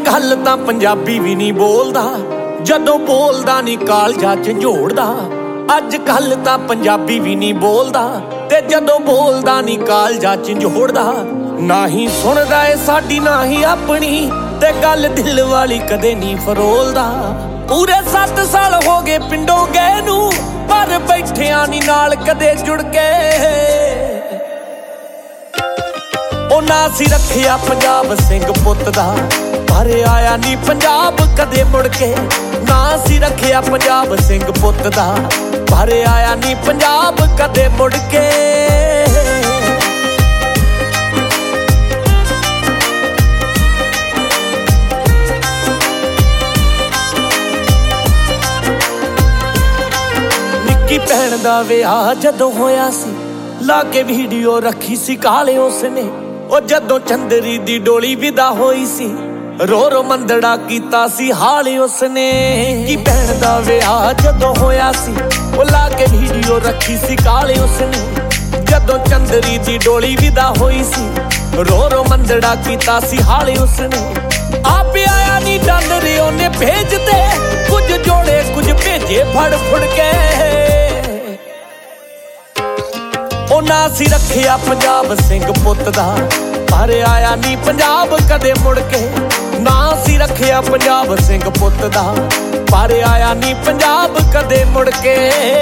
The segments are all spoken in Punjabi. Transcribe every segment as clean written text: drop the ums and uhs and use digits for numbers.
ਕੱਲ ਤਾਂ ਪੰਜਾਬੀ ਵੀ ਨਹੀਂ ਬੋਲਦਾ, ਜਦੋਂ ਬੋਲਦਾ ਨਹੀਂ ਕਾਲਜਾ ਝੰਜੋੜਦਾ। ਅੱਜ ਕੱਲ ਤਾਂ ਪੰਜਾਬੀ ਵੀ ਨਹੀਂ ਬੋਲਦਾ, ਤੇ ਜਦੋਂ ਬੋਲਦਾ ਨਹੀਂ ਕਾਲਜਾ ਝੰਜੋੜਦਾ। ਨਾ ਹੀ ਸੁਣਦਾ ਏ ਸਾਡੀ ਨਾ ਹੀ ਆਪਣੀ, ਤੇ ਗੱਲ ਦਿਲ ਵਾਲੀ ਕਦੇ ਨਹੀਂ ਫਰੋਲਦਾ। ਪੂਰੇ 7 ਸਾਲ ਹੋ ਗਏ ਪਿੰਡੋਂ ਗਏ ਨੂੰ, ਪਰ ਬੈਠਿਆਂ ਨਹੀਂ ਨਾਲ ਕਦੇ ਜੁੜ ਕੇ। ਉਹ ਨਾ ਸੀ ਰੱਖਿਆ ਪੰਜਾਬ ਸਿੰਘ ਪੁੱਤ ਦਾ, ਪਰ ਆਇਆ ਨਹੀਂ ਪੰਜਾਬ ਕਦੇ ਮੁੜ ਕੇ। ਨਾ ਸੀ ਰੱਖਿਆ ਪੰਜਾਬ ਸਿੰਘ ਪੁੱਤ ਦਾ, ਪਰ ਆਇਆ ਨਹੀਂ ਪੰਜਾਬ ਕਦੇ ਮੁੜ ਕੇ। ਨਿੱਕੀ ਭੈਣ ਦਾ ਵਿਆਹ ਜਦੋਂ ਹੋਇਆ ਸੀ, ਲਾ ਕੇ ਵੀਡੀਓ ਰੱਖੀ ਸੀ ਕਾਲੇ ਉਸਨੇ। ਉਹ ਜਦੋਂ ਚੰਦਰੀ ਦੀ ਡੋਲੀ ਵਿਦਾ ਹੋਈ ਸੀ, ਰੋ ਰੋ ਮੰਦੜਾ ਕੀਤਾ ਸੀ ਹਾਲ ਉਸਨੇ। ਕੀ ਭੈਣ ਦਾ ਵਿਆਹ ਜਦੋਂ ਹੋਇਆ ਸੀ, ਉਹ ਲਾ ਕੇ ਵੀਡੀਓ ਰੱਖੀ ਸੀ ਕਾਲੇ ਉਸਨੇ। ਜਦੋਂ ਚੰਦਰੀ ਦੀ ਡੋਲੀ ਵਿਦਾ ਹੋਈ ਸੀ, ਰੋ ਰੋ ਮੰਦੜਾ ਕੀਤਾ ਸੀ ਹਾਲ ਉਸਨੇ। ਆਪ ਆਇਆ ਨਹੀਂ ਡਾਲਰ ਉਹਨੇ ਭੇਜਦੇ, ਕੁਝ ਜੋੜੇ ਕੁਝ ਭੇਜੇ ਫੜ ਫੁੜ ਕੇ। ਉਹ ਨਾ ਸੀ ਰੱਖਿਆ ਪੰਜਾਬ ਸਿੰਘ ਪੁੱਤ ਦਾ, ਪਰ ਆਇਆ ਨਹੀਂ ਪੰਜਾਬ ਕਦੇ ਮੁੜ ਕੇ। ਨਾ ਸੀ ਰੱਖਿਆ ਪੰਜਾਬ ਸਿੰਘ ਪੁੱਤ ਦਾ, ਪਰ ਆਇਆ ਨਹੀਂ ਪੰਜਾਬ ਕਦੇ ਮੁੜ ਕੇ।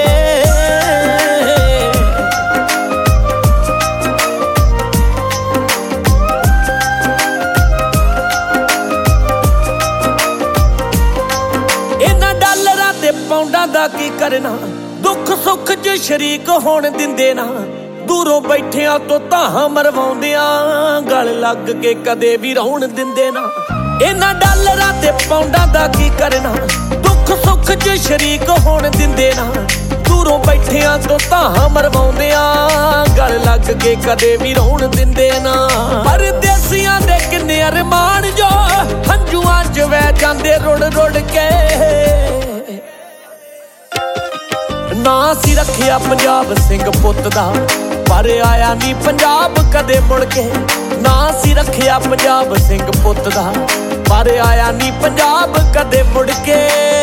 ਇਹਨਾਂ ਡਾਲਰਾਂ ਤੇ ਪਾਉਂਡਾਂ ਦਾ ਕੀ ਕਰਨਾ, ਦੁੱਖ ਸੁੱਖ 'ਚ ਸ਼ਰੀਕ ਹੋਣ ਦਿੰਦੇ ਨਾ। ਦੂਰੋਂ ਬੈਠਿਆਂ ਤੋਂ ਤਾਂ ਮਰਵਾਉਂਦਿਆਂ, ਗਲ ਲੱਗ ਕੇ ਕਦੇ ਵੀ ਰੌਣ ਦਿੰਦੇ ਨਾ। ਇਹਨਾਂ ਡਾਲਰਾਂ ਤੇ ਪਾਉਂਡਾਂ ਦਾ ਕੀ ਕਰਨਾ, ਦੁੱਖ ਸੁੱਖ 'ਚ ਸ਼ਰੀਕ ਹੋਣ ਦਿੰਦੇ ਨਾ। ਦੂਰੋਂ ਬੈਠਿਆਂ ਤੋਂ ਤਾਂ ਮਰਵਾਉਂਦਿਆਂ, ਗਲ ਲੱਗ ਕੇ ਕਦੇ ਵੀ ਰੌਣ ਦਿੰਦੇ ਨਾ। ਪਰਦੇਸੀਆਂ ਦੇ ਕਿੰਨੇ ਅਰਮਾਨ ਜੋ ਹੰਝੂਆਂ 'ਚ ਵਹਿ ਜਾਂਦੇ ਰੁੜ ਰੁੜ ਕੇ। ਨਾ ਸੀ ਰੱਖਿਆ ਪੰਜਾਬ ਸਿੰਘ ਪੁੱਤ ਦਾ, ਪਰ ਆਇਆ ਨਹੀਂ ਪੰਜਾਬ ਕਦੇ ਮੁੜ ਕੇ। ਨਾ ਸੀ ਰੱਖਿਆ ਪੰਜਾਬ ਸਿੰਘ ਪੁੱਤ ਦਾ, ਪਰ ਆਇਆ ਨਹੀਂ ਪੰਜਾਬ ਕਦੇ ਮੁੜ ਕੇ।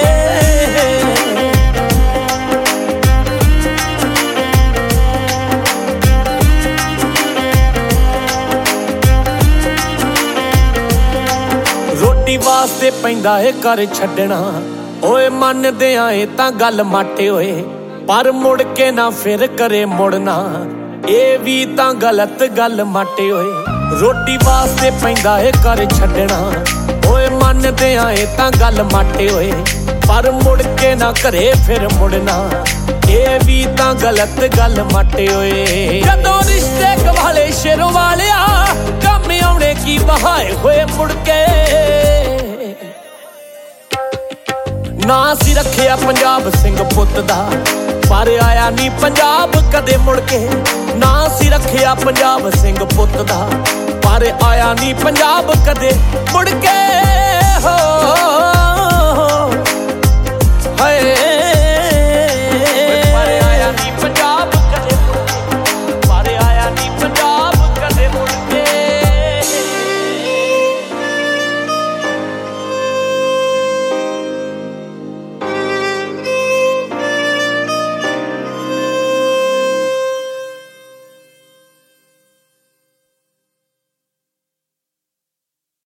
ਰੋਟੀ ਵਾਸਤੇ ਪੈਂਦਾ ਏ ਘਰ ਛੱਡਣਾ, ਓਏ ਮੰਨਦੇ ਆਏ ਤਾਂ ਗੱਲ ਮਾਟੇ ਹੋਏ, ਪਰ ਮੁੜ ਕੇ ਨਾ ਫਿਰ ਕਰੇ ਮੁੜਨਾ। ਇਹ ਵੀ ਤਾਂ ਗਲਤ ਗੱਲ ਮਾਟੇ ਹੋਏ। ਰੋਟੀ ਵਾਸਤੇ ਪੈਂਦਾ ਏ ਘਰ ਛੱਡਣਾ, ਓਏ ਮੰਨਦੇ ਆਏ ਤਾਂ ਗੱਲ ਮਾਟੇ ਹੋਏ, ਪਰ ਮੁੜ ਕੇ ਨਾ ਘਰੇ ਫਿਰ ਮੁੜਨਾ। ਇਹ ਵੀ ਤਾਂ ਗਲਤ ਗੱਲ ਮਾਟੇ ਹੋਏ। ਜਦੋਂ ਰਿਸ਼ਤੇ ਗਵਾਲੇ ਸ਼ੇਰੋਂ ਵਾਲਿਆ, ਕੰਮ ਆਉਣੇ ਕੀ ਬਹਾਏ ਹੋਏ ਮੁੜ ਕੇ। ਨਾ ਸੀ ਰੱਖਿਆ ਪੰਜਾਬ ਸਿੰਘ ਪੁੱਤ ਦਾ, ਪਰ ਆਇਆ ਨਹੀਂ ਪੰਜਾਬ ਕਦੇ ਮੁੜ ਕੇ। ਨਾ ਸੀ ਰੱਖਿਆ ਪੰਜਾਬ ਸਿੰਘ ਪੁੱਤ ਦਾ, ਪਰ ਆਇਆ ਨਹੀਂ ਪੰਜਾਬ ਕਦੇ ਮੁੜ ਕੇ। ਹੋ